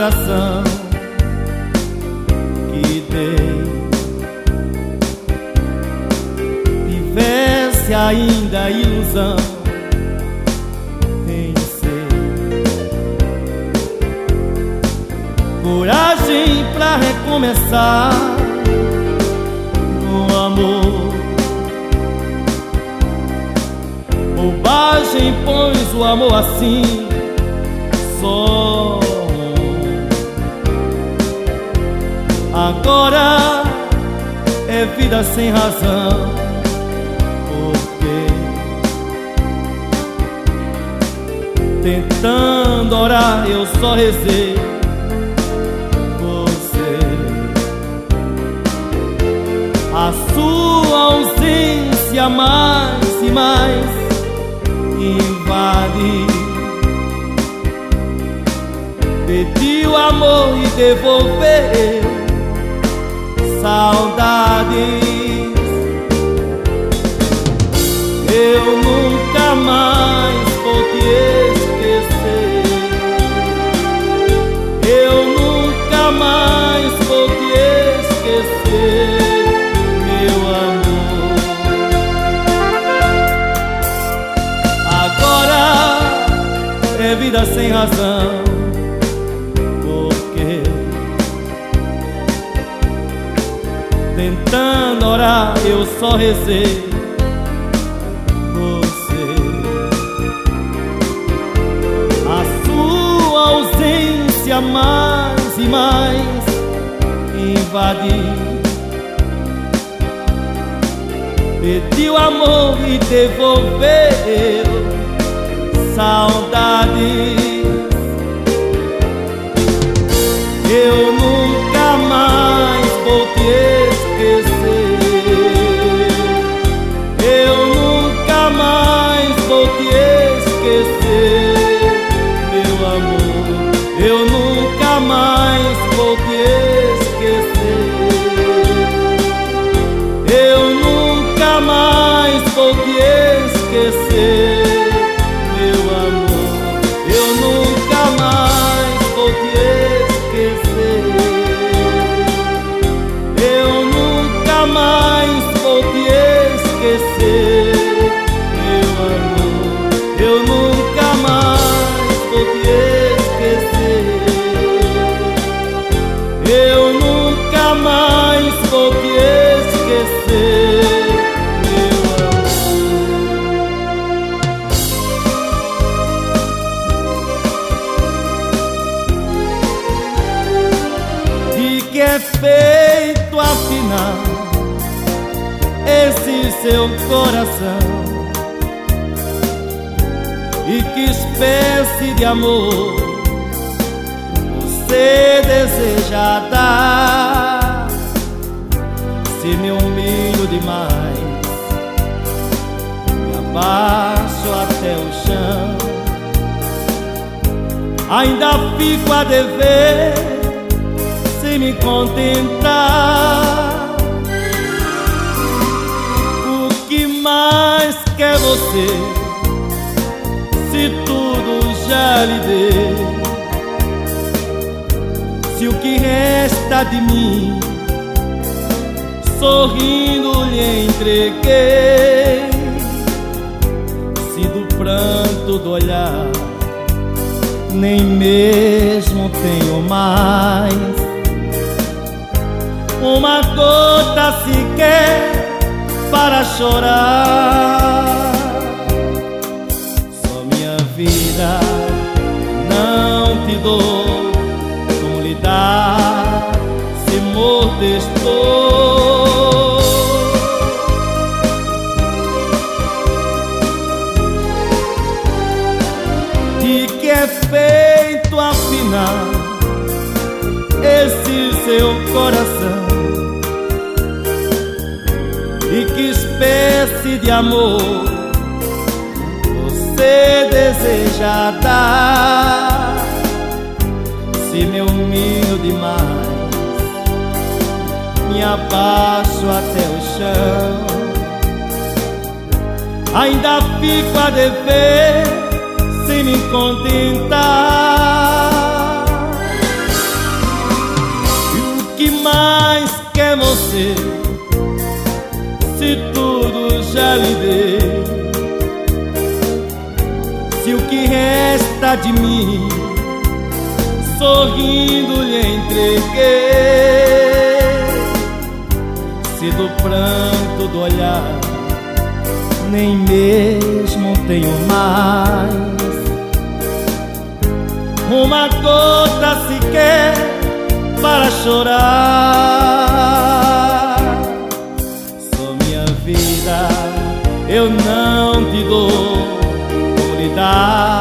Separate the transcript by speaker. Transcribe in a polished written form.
Speaker 1: coração que dei tivesse ainda ilusão em ser coragem pra recomeçar no amor. Bobagem, pois o amor assim só. Agora é vida sem razão, porque tentando orar eu só rezei você. A sua ausência mais e mais invade. Pediu amor e devolveu saudades. Eu nunca mais vou te esquecer. Eu nunca mais vou te esquecer, meu amor. Agora é vida sem razão, porque tentando orar eu só rezei você. A sua ausência mais e mais invadiu. Pediu amor e devolveu saudades. Eu nunca mais vou te esquecer. Eu nunca mais vou te esquecer, meu amor. Eu nunca mais vou te esquecer. Eu nunca mais vou te esquecer, meu amor. Eu nunca mais vou te esquecer. Eu nunca mais vou te esquecer, meu amor. Eu nunca mais vou te esquecer. Eu nunca mais vou te esquecer, meu amor. De que é feito afinal esse seu coração? E que espécie de amor você deseja dar? Se me humilho demais, me abaixo até o chão, ainda fico a dever se me contentar. O que mais quer você, se tudo já lhe dei? Se o que resta de mim sorrindo lhe entreguei? Se do pranto do olhar nem mesmo tenho mais uma gota sequer para chorar. Só minha vida não te dou, como lhe dar se modestou. De que é feito afinal esse seu coração? E que espécie de amor você deseja dar? Se me humilho demais, me abaixo até o chão, ainda fico a dever se me contentar. mais quer você, se tudo já lhe dei? Se o que resta de mim sorrindo lhe entreguei, se do pranto do olhar nem mesmo tenho mais uma gota sequer para chorar. Só minha vida eu não te dou como lhe dar.